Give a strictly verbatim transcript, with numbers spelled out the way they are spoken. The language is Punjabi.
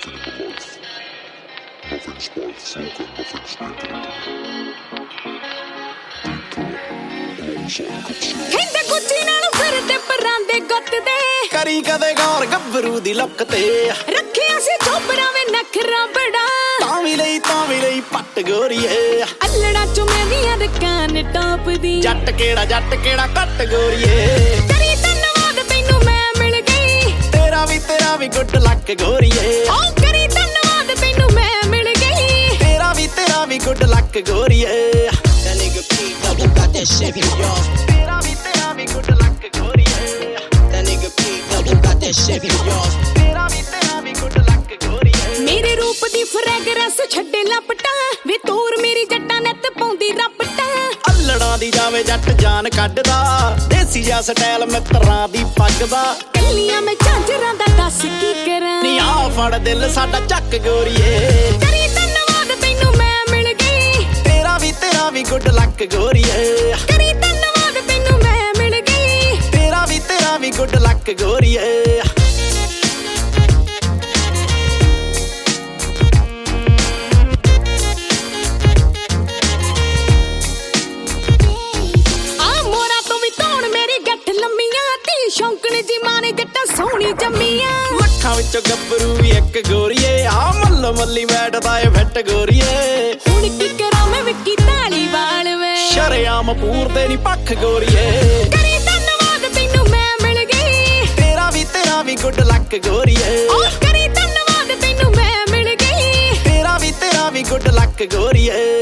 nothing in my life. Nothing's by fluke and nothing's drinking. Deeper, alongside Godzilla. ਕਹਿੰਦੇ ਗੁੱਚੀ ਨਾਲ ਫਿਰਦੇ ਪਰਾਂਦੇ ਗੁੱਤ ਦੇ ਕਰੀ ਕਦੇ ਗੌਰ ਗੱਭਰੂ ਦੀ ਲੁੱਕ ਤੇ ਰੱਖਿਆ ਸੀ ਚੋਪੜਾ ਵੇ ਨਖਰਾ ਬੜਾ ਤਾਂ ਵੀ ਲਈ ਤਾਂ ਵੀ ਲਈ ਪੱਟ ਗੋਰੀਏ ਅੱਲੜਾ ਚੁਮੇ ਦੀਆਂ ਰਕਾਨ ਟਾਪ ਦੀ ਜੱਟ ਕਿਹੜਾ ਜੱਟ ਕਿਹੜਾ ਕੱਟ ਗੋਰੀਏ ਕਰੀ ਧੰਨਵਾਦ ਤੈਨੂੰ ਮੈਂ ਮਿਲ ਗਈ ਤੇਰਾ ਵੀ ਤੇਰਾ ਵੀ ਗੁੱਡ ਲੱਕ ਗੋਰੀਏ ਓ ਕਰੀ ਧੰਨਵਾਦ ਤੈਨੂੰ ਮੈਂ ਮਿਲ ਗਈ ਤੇਰਾ ਵੀ ਤੇਰਾ ਵੀ ਗੁੱਡ ਲੱਕ ਗੋਰੀਏ That nigga P double got that shit for y'all. ਤੇਰਾ ਵੀ ਤੇਰਾ ਵੀ ਗੁੱਡ ਲੱਕ ਗੋਰੀਏ That nigga P double got that shit for y'all. ਤੇਰਾ ਵੀ ਤੇਰਾ ਵੀ ਗੁੱਡ ਲੱਕ ਗੋਰੀਏ ਮੇਰੇ ਰੂਪ ਦੀ ਫਰੈਗਰੈਂਸ ਛੱਡੇ ਲਪਟਾਂ ਵੇ ਤੂਰ ਮੇਰੀ ਜੱਟਾਂ ਨੱਤ ਪਾਉਂਦੀ ਰਪਟਾਂ ਅੱਲੜਾਂ ਦੀ ਜਾਵੇ ਜੱਟ ਜਾਨ ਕੱਢਦਾ ਦੇਸੀ ਜਿਹਾ ਸਟਾਈਲ ਮਿੱਤਰਾਂ ਦੀ ਪੱਗ ਦਾ ਕੱਲੀਆਂ ਮੈਂ ਝਾਂਜਰਾਂ ਦਾ ਦੱਸ ਕੀ ਕਰਾਂ ਨੀ ਆ ਫੜ ਦਿਲ ਸਾਡਾ ਚੱਕ ਗੋਰੀਏ ਕਰੀ ਧੰਨਵਾਦ ਤੈਨੂੰ ਮੈਂ ਮਿਲ ਗਈ ਤੇਰਾ ਵੀ ਤੇਰਾ ਵੀ ਗੁੱਡ ਲੱਕ ਗੋਰੀਏ ਕਰੀ ਧੰਨਵਾਦ ਤੈਨੂੰ ਮੈਂ ਮਿਲ ਗਈ ਤੇਰਾ ਵੀ ਤੇਰਾ ਵੀ ਗੁੱਡ ਲੱਕ ਗੋਰੀਏ ਆ ਮੋਰਾ ਤੋਂ ਵੀ ਧੌਣ ਮੇਰੀ ਗੱਠ ਲੰਮੀਆਂ ਤੀ ਸ਼ੌਂਕਣ ਜੀ ਮਾਨੇ ਜੱਟਾਂ ਸੋਹਣੀ ਜੰਮੀਆਂ ਲੱਖਾਂ ਵਿੱਚੋਂ ਗੱਭਰੂ ਵੀ ਇੱਕ ਗੋਰੀਏ ਆ ਮੱਲੋ ਮੱਲੀ ਬੈਠਦਾ ਏ ਫਿੱਟ ਗੋਰੀਏ ਹੁਣ ਕੀ ਕਰਾਂ ਮੈਂ ਵਿੱਕੀ ਧਾਲੀਵਾਲ ਵੇ ਸ਼ਰੇਆਮ ਪੂਰਦੇ ਨੀ ਪੱਖ ਗੋਰੀਏ ਕਰੀ ਧੰਨਵਾਦ ਤੈਨੂੰ ਮੈਂ ਮਿਲ ਗਈ ਤੇਰਾ ਵੀ ਤੇਰਾ ਵੀ ਗੁੱਡ ਲੱਕ ਗੋਰੀਏ ਓ ਕਰੀ ਧੰਨਵਾਦ ਤੈਨੂੰ ਮੈਂ ਮਿਲ ਗਈ ਤੇਰਾ ਵੀ ਤੇਰਾ ਵੀ ਗੁੱਡ ਲੱਕ ਗੋਰੀਏ